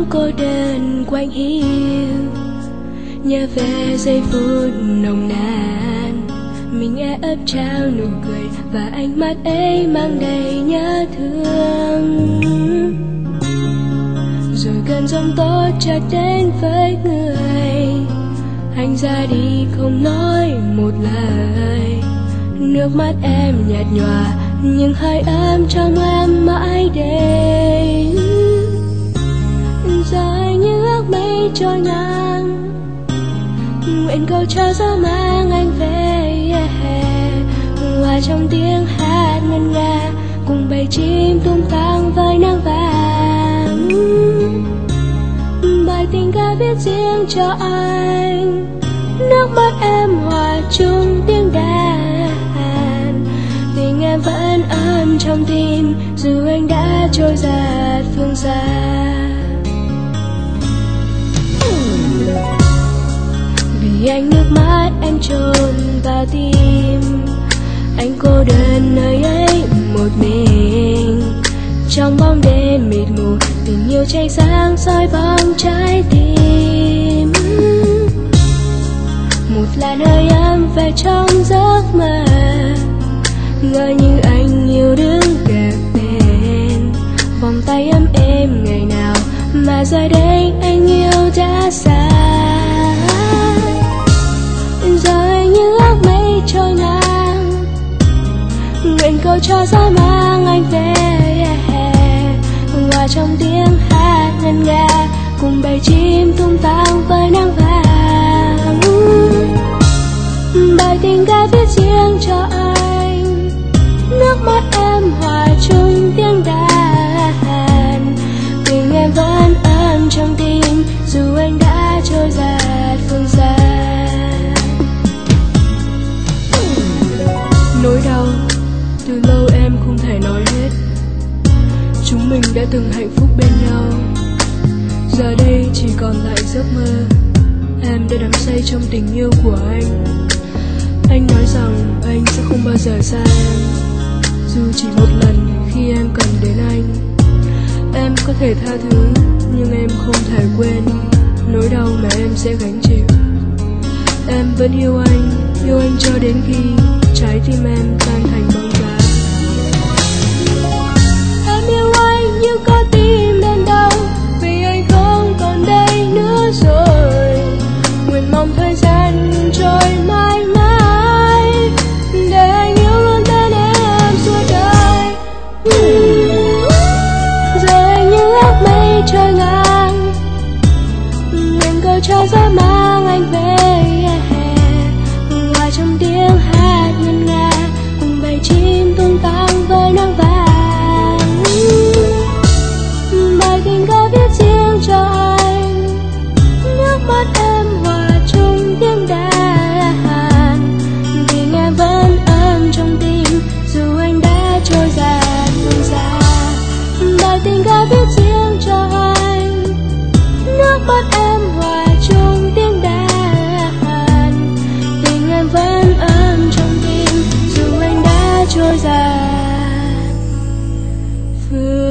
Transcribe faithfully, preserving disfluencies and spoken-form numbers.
cô đơn quạnh hiu, nhớ về giây phút nồng nàn. Mình e ấp trao nụ cười và ánh mắt ấy mang đầy nhớ thương. Rồi cơn giông tố chợt đến với người, anh ra đi không nói một lời. Nước mắt em nhạt nhòa nhưng hơi ấm trong em mãi đây. Rồi những ước mây trôi ngang, nguyện cầu cho gió mang anh về, yeah. Hòa trong tiếng hát ngân nga cùng bầy chim tung tăng với nắng vàng. Bài tình ca viết riêng cho anh, nước mắt em hòa chung tiếng đàn. Tình em vẫn ấm trong tim dù anh đã trôi dạt phương xa. Vì anh nước mắt em chôn vào tim, anh cô đơn nơi ấy một mình. Trong bóng đêm mịt mù, tình yêu cháy sáng soi bóng trái tim. Một làn hơi ấm về trong giấc mơ, ngỡ như anh yêu đứng kề bên. Vòng tay ấm êm ngày nào mà giờ đây anh yêu đã xa. Rồi những ước mây trôi ngang, nguyện cầu cho gió mang anh về, yeah. Hòa trong tiếng hát ngân nga cùng bầy chim tung tăng với nắng vàng. Bài tình ca viết riêng cho anh, nước mắt em hòa chung tiếng đàn. Tình em vẫn ấm trong tim dù anh đã trôi dạt phương xa. Nỗi đau từ lâu em không thể nói hết. Chúng mình đã từng hạnh phúc bên nhau, giờ đây chỉ còn lại giấc mơ. Em đã đắm say trong tình yêu của anh. Anh nói rằng anh sẽ không bao giờ xa em, dù chỉ một lần khi em cần đến anh. Em có thể tha thứ nhưng em không thể quên nỗi đau mà em sẽ gánh chịu. Em vẫn yêu anh, yêu anh cho đến khi trái tim em tan thành băng giá. Em yêu anh nhưng có tim đau đau, vì anh không còn đây nữa rồi. Nguyện mong thời gian trôi mãi mãi, để anh yêu luôn bên em suốt đời. Rồi những ước mây trôi ngang, nguyện cầu cho gió mang anh về, yeah. Hòa trong tiếng hát ngân nga cùng bầy chim tung tăng với nắng vàng. Bài tình ca viết riêng cho anh, nước mắt em hòa chung tiếng đàn. Tình em vẫn ấm trong tim dù anh đã trôi dạt phương xa. Bài tình ca viết riêng cho anh, nước mắt em hòa chung tiếng đàn. Tình em vẫn ấm trong tim dù anh đã trôi dạt phương